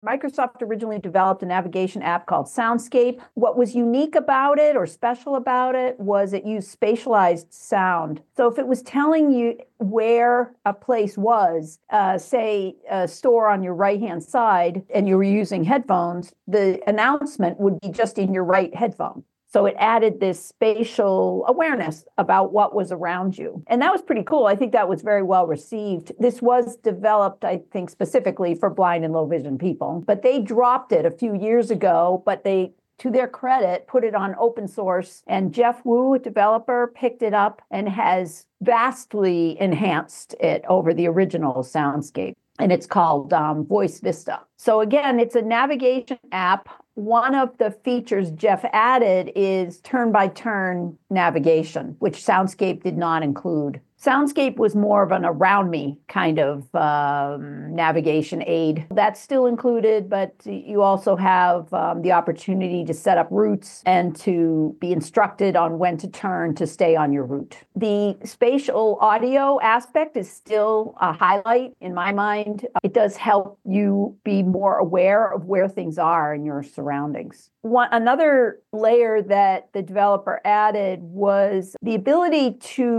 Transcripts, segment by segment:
Microsoft originally developed a navigation app called Soundscape. What was unique about it or special about it was it used spatialized sound. So if it was telling you where a place was, say a store on your right-hand side, and you were using headphones, the announcement would be just in your right headphone. So it added this spatial awareness about what was around you. And that was pretty cool. I think that was very well received. This was developed, I think, specifically for blind and low vision people, but they dropped it a few years ago, but they, to their credit, put it on open source. And Jeff Wu, a developer, picked it up and has vastly enhanced it over the original Soundscape. And it's called Voice Vista. So again, it's a navigation app. One of the features Jeff added is turn-by-turn navigation, which Soundscape did not include. Soundscape was more of an around me kind of navigation aid. That's still included, but you also have the opportunity to set up routes and to be instructed on when to turn to stay on your route. The spatial audio aspect is still a highlight in my mind. It does help you be more aware of where things are in your surroundings. Another layer that the developer added was the ability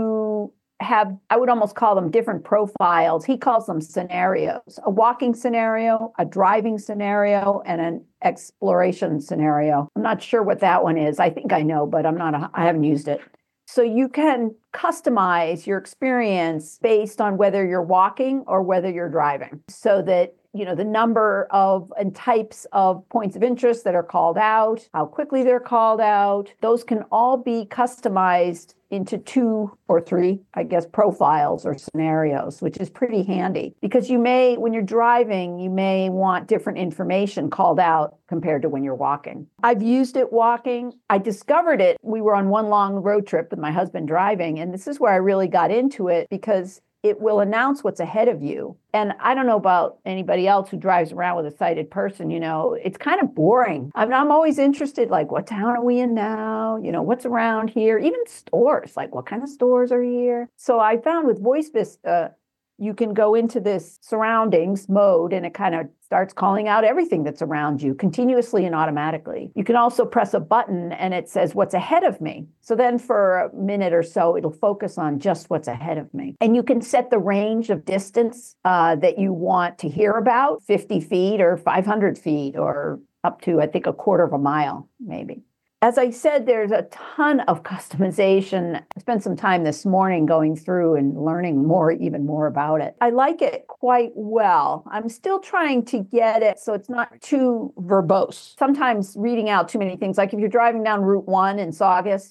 to have, I would almost call them different profiles. He calls them scenarios: a walking scenario, a driving scenario, and an exploration scenario. I'm not sure what that one is. I think I know, but I haven't used it. So you can customize your experience based on whether you're walking or whether you're driving, so that the number of and types of points of interest that are called out, how quickly they're called out, those can all be customized into 2 or 3, I guess, profiles or scenarios, which is pretty handy because when you're driving, you may want different information called out compared to when you're walking. I've used it walking. I discovered it. We were on one long road trip with my husband driving, and this is where I really got into it because it will announce what's ahead of you. And I don't know about anybody else who drives around with a sighted person, it's kind of boring. I'm always interested, like, what town are we in now? What's around here? Even stores, like what kind of stores are here? So I found with Voice Vista, you can go into this surroundings mode and it kind of starts calling out everything that's around you continuously and automatically. You can also press a button and it says what's ahead of me. So then for a minute or so, it'll focus on just what's ahead of me. And you can set the range of distance that you want to hear about, 50 feet or 500 feet or up to, I think, a quarter of a mile, maybe. As I said, there's a ton of customization. I spent some time this morning going through and learning even more about it. I like it quite well. I'm still trying to get it so it's not too verbose. Sometimes reading out too many things, like if you're driving down Route 1 in Saugus,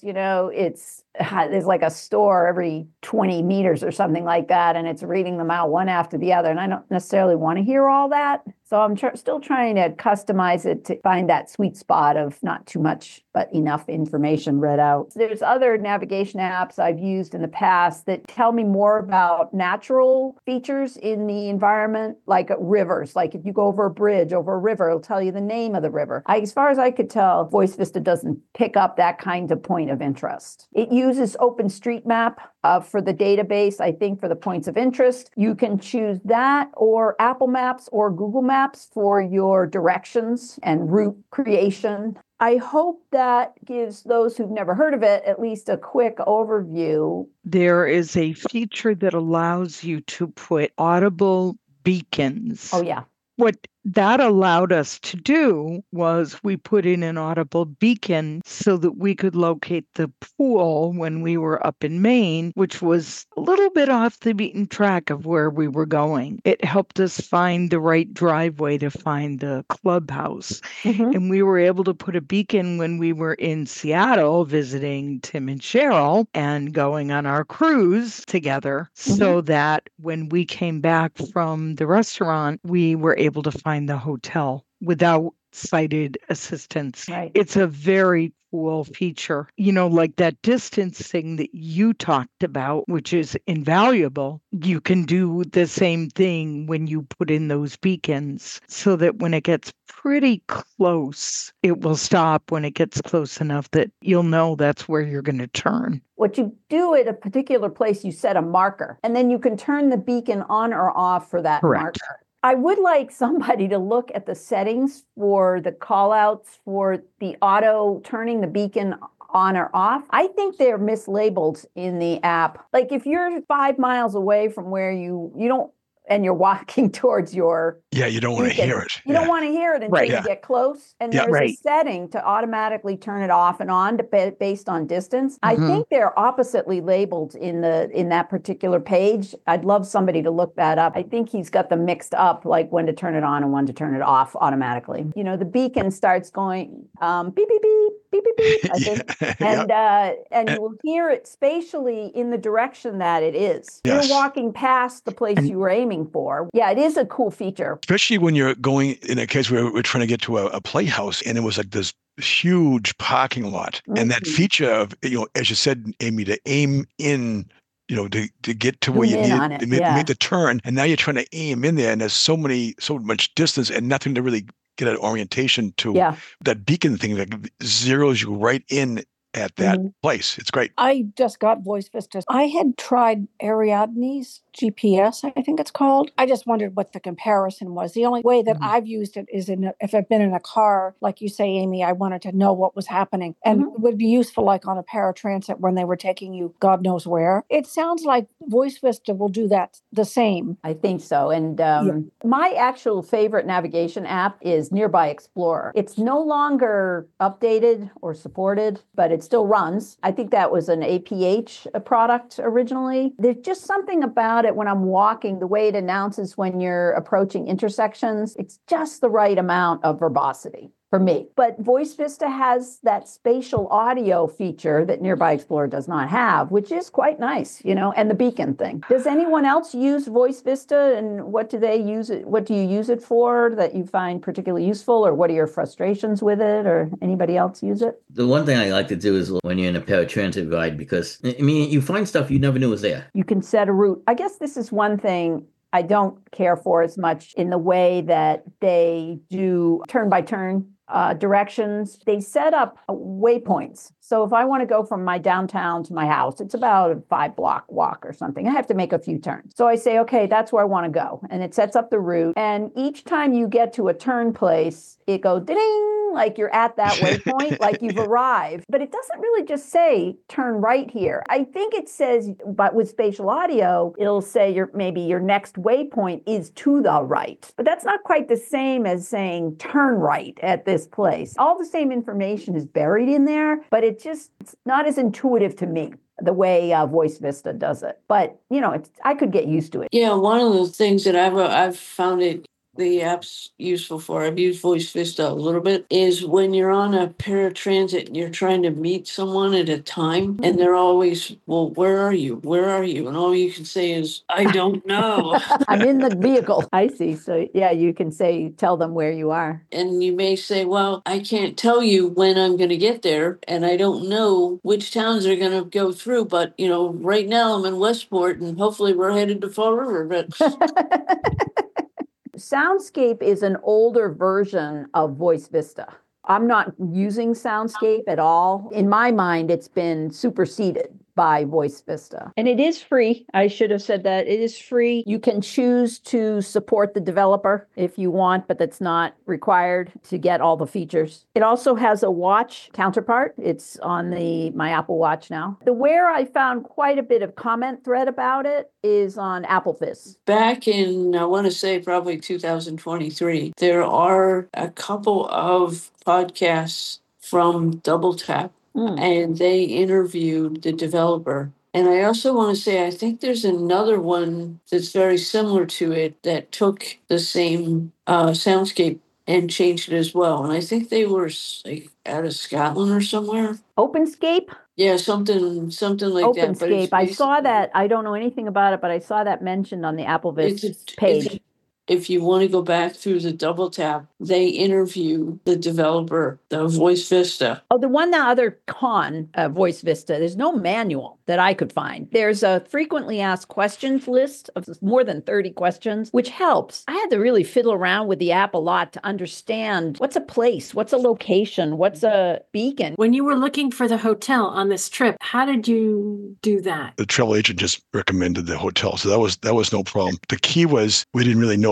there's like a store every 20 meters or something like that, and it's reading them out one after the other, and I don't necessarily want to hear all that. So I'm still trying to customize it to find that sweet spot of not too much, but enough information read out. There's other navigation apps I've used in the past that tell me more about natural features in the environment, like rivers. Like if you go over a bridge, over a river, it'll tell you the name of the river. As far as I could tell, Voice Vista doesn't pick up that kind of point of interest. It uses OpenStreetMap for the database, I think, for the points of interest. You can choose that or Apple Maps or Google Maps for your directions and route creation. I hope that gives those who've never heard of it at least a quick overview. There is a feature that allows you to put audible beacons. Oh, yeah. What that allowed us to do was we put in an audible beacon so that we could locate the pool when we were up in Maine, which was a little bit off the beaten track of where we were going. It helped us find the right driveway to find the clubhouse. Mm-hmm. And we were able to put a beacon when we were in Seattle visiting Tim and Cheryl and going on our cruise together, mm-hmm. so that when we came back from the restaurant, we were able to find the hotel without sighted assistance. Right. It's a very cool feature. Like that distance thing that you talked about, which is invaluable. You can do the same thing when you put in those beacons so that when it gets pretty close, it will stop when it gets close enough that you'll know that's where you're going to turn. What you do at a particular place, you set a marker, and then you can turn the beacon on or off for that Correct. marker. I would like somebody to look at the settings for the call outs for the auto turning the beacon on or off. I think they're mislabeled in the app. Like if you're 5 miles away from where you don't, and you're walking towards your you don't want to beacon, hear it. you don't want to hear it until Right. you Yeah. get close. And Yeah. there's a Right. setting to automatically turn it off and on based on distance. I Mhm. think they're oppositely labeled in that particular page. I'd love somebody to look that up. I think he's got them mixed up, like when to turn it on and when to turn it off automatically. You know, the beacon starts going beep beep beep beep beep beep. I think. And you will hear it spatially in the direction that it is. Yes. You're walking past the place you were aiming for. Yeah, it is a cool feature. Especially when you're going, in a case where we're trying to get to a playhouse and it was like this huge parking lot. And that Mhm. feature of, as you said, Amy, to aim in, to get to where you Zoom in need on it, to yeah. make the turn. And now you're trying to aim in there and there's so much distance and nothing to really get an orientation to. Yeah. That beacon thing that zeroes you right in at that place. It's great. I just got Voice Vistas. I had tried Ariadne's GPS, I think it's called. I just wondered what the comparison was. The only way that I've used it is if I've been in a car, like you say, Amy, I wanted to know what was happening. And it would be useful like on a paratransit when they were taking you God knows where. It sounds like Voice Vista will do that the same. I think so. And my actual favorite navigation app is Nearby Explorer. It's no longer updated or supported, but it still runs. I think that was an APH product originally. There's just something about it when I'm walking, the way it announces when you're approaching intersections. It's just the right amount of verbosity for me. But Voice Vista has that spatial audio feature that Nearby Explorer does not have, which is quite nice, and the beacon thing. Does anyone else use Voice Vista, and what do they use it? What do you use it for that you find particularly useful, or what are your frustrations with it, or anybody else use it? The one thing I like to do is when you're in a paratransit ride, because you find stuff you never knew was there. You can set a route. I guess this is one thing I don't care for as much in the way that they do turn by turn directions. They set up waypoints. So if I want to go from my downtown to my house, it's about a 5-block walk or something. I have to make a few turns. So I say, okay, that's where I want to go. And it sets up the route. And each time you get to a turn place, it goes ding, like you're at that waypoint, like you've arrived. But it doesn't really just say turn right here. I think it says, but with spatial audio, it'll say maybe your next waypoint is to the right. But that's not quite the same as saying turn right at this place. All the same information is buried in there, but it's not as intuitive to me the way Voice Vista does it. But, I could get used to it. Yeah, one of the things that I've found the app's useful for, I've used Voice Vista a little bit, is when you're on a paratransit and you're trying to meet someone at a time, and they're always, well, where are you? Where are you? And all you can say is, I don't know. I'm in the vehicle. I see. So yeah, you can tell them where you are. And you may say, well, I can't tell you when I'm going to get there, and I don't know which towns are going to go through, but, right now I'm in Westport, and hopefully we're headed to Fall River, but... Soundscape is an older version of Voice Vista. I'm not using Soundscape at all. In my mind, it's been superseded by Voice Vista. And it is free. I should have said that. It is free. You can choose to support the developer if you want, but that's not required to get all the features. It also has a watch counterpart. It's on my Apple Watch now. Where I found quite a bit of comment thread about it is on AppleFizz. Back in, I want to say probably 2023, there are a couple of podcasts from Double Tap, and they interviewed the developer. And I also want to say, I think there's another one that's very similar to it that took the same soundscape and changed it as well. And I think they were like out of Scotland or somewhere. OpenScape? Yeah, something like that. But OpenScape. I saw that. I don't know anything about it, but I saw that mentioned on the AppleVis page. If you want to go back through the Double Tap, they interview the developer, the Voice Vista. Oh, the other con of Voice Vista, there's no manual that I could find. There's a frequently asked questions list of more than 30 questions, which helps. I had to really fiddle around with the app a lot to understand what's a place, what's a location, what's a beacon. When you were looking for the hotel on this trip, how did you do that? The travel agent just recommended the hotel, so that was no problem. The key was we didn't really know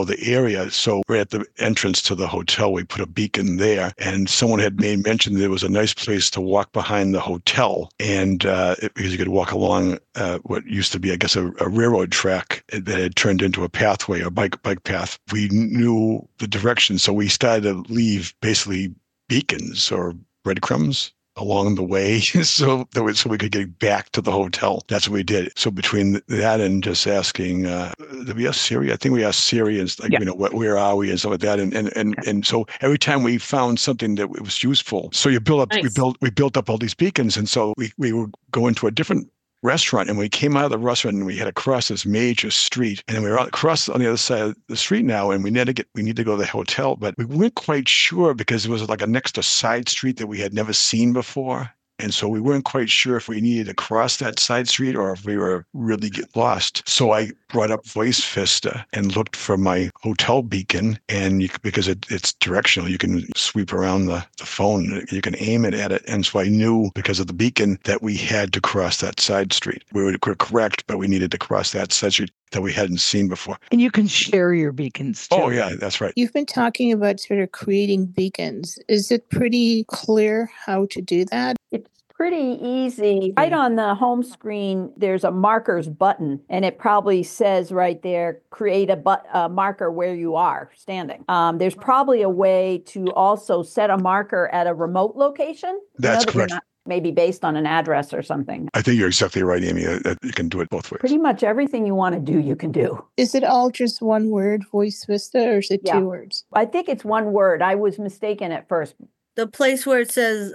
know the area. So right at the entrance to the hotel, we put a beacon there. And someone had made mention there was a nice place to walk behind the hotel. And because you could walk along what used to be, I guess, a railroad track that had turned into a pathway or bike path. We knew the direction. So we started to leave basically beacons or breadcrumbs along the way so we could get back to the hotel. That's what we did. So between that and just asking, did we ask Siri? I think we asked Siri and like, where are we and stuff like that. And so every time we found something that was useful, so you build up, Nice. we built up all these beacons. And so we would go into a different restaurant, and we came out of the restaurant and we had to cross this major street, and then we were across on the other side of the street now, and we need to go to the hotel, but we weren't quite sure because it was like a next to side street that we had never seen before. And so we weren't quite sure if we needed to cross that side street or if we were really get lost. So I brought up Voice Vista and looked for my hotel beacon. And because it's directional, you can sweep around the phone, you can aim it at it. And so I knew because of the beacon that we had to cross that side street. We were correct, but we needed to cross that side street that we hadn't seen before. And you can share your beacons too. Oh, yeah, that's right. You've been talking about sort of creating beacons. Is it pretty clear how to do that? It's pretty easy. Right on the home screen, there's a markers button, and it probably says right there, create a marker where you are standing. There's probably a way to also set a marker at a remote location. That's correct. Maybe based on an address or something. I think you're exactly right, Amy. You can do it both ways. Pretty much everything you want to do, you can do. Is it all just one word, Voice Vista, or is it two words? I think it's one word. I was mistaken at first. The place where it says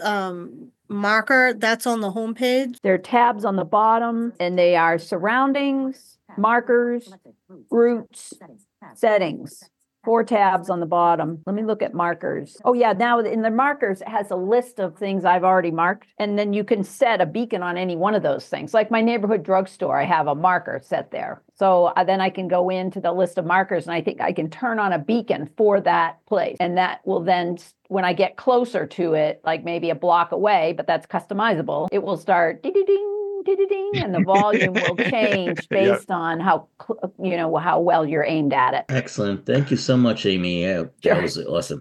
marker, that's on the homepage. There are tabs on the bottom, and they are surroundings, markers, groups, settings. 4 tabs on the bottom. Let me look at markers. Oh yeah, now in the markers, it has a list of things I've already marked. And then you can set a beacon on any one of those things. Like my neighborhood drugstore, I have a marker set there. So then I can go into the list of markers, and I think I can turn on a beacon for that place. And that will then, when I get closer to it, like maybe a block away, but that's customizable, it will start ding, and the volume will change based on how well you're aimed at it. Excellent. Thank you so much, Amy. That was awesome.